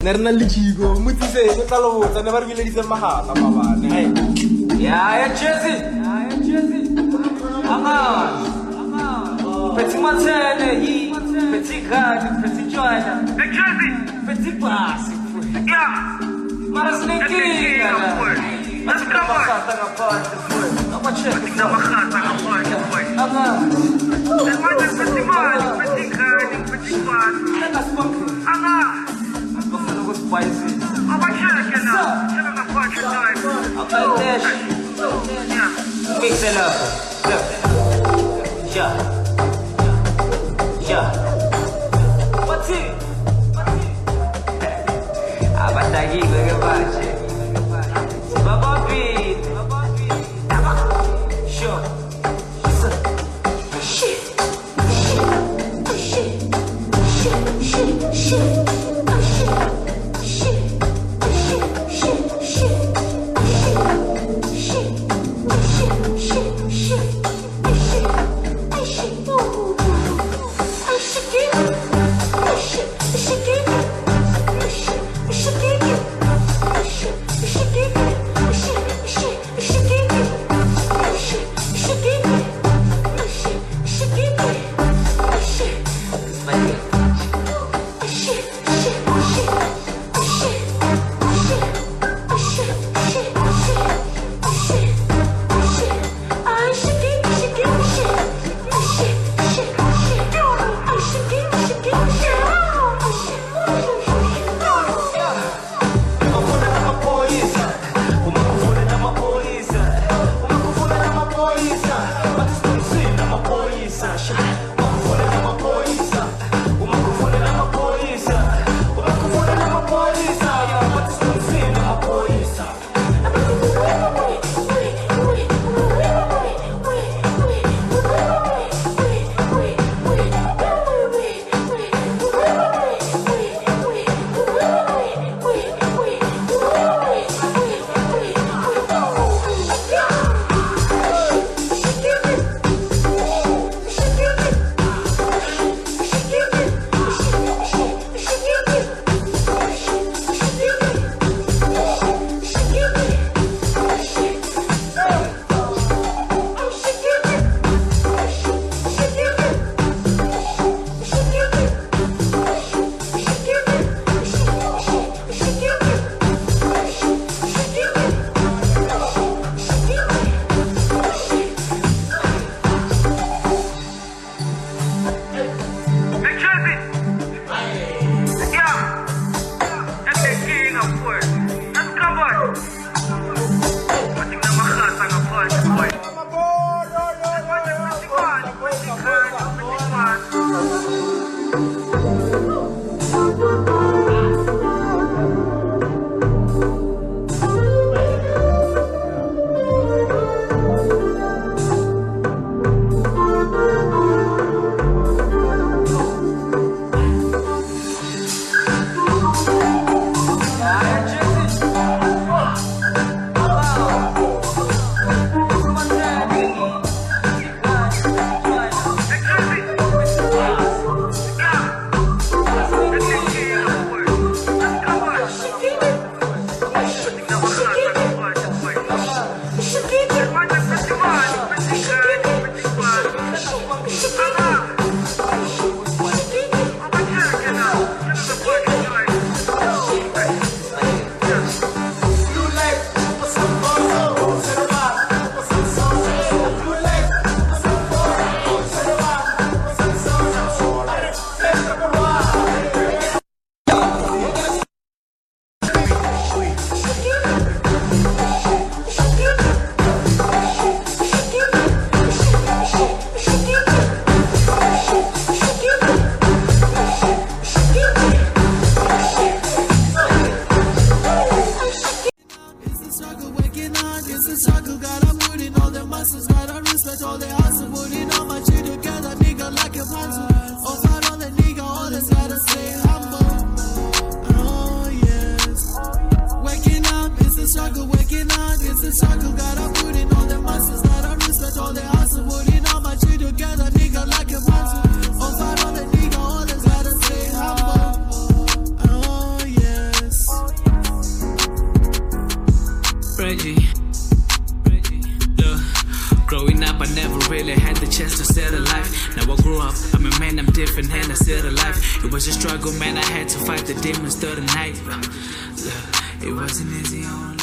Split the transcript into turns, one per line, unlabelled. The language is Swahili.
Nerna lichigo, mutise, metalo, ta never will listen mahata, mama.
Yeah, Jesse. Petit matin, petit gars, petit joint. Petit pass. Mas nem queria. Mas que passata na porta foi. Não pode chegar. Na mahata na porta foi. Mas petit mal, petit gars, petit pass. Não spunk. Você não gosta mais disso. Mas chega não. Chega na porta joint. Deixa. Mix it up. Yeah. What's it? Abatagi bagabache. Baba beat. Sure.
Oh yes. Reggie. Look, growing up, I never really had the chance to settle life. Now I grew up, I'm a man, I'm different, and I settle life. It was a struggle, man, I had to fight the demons through the night. Look, it wasn't easy on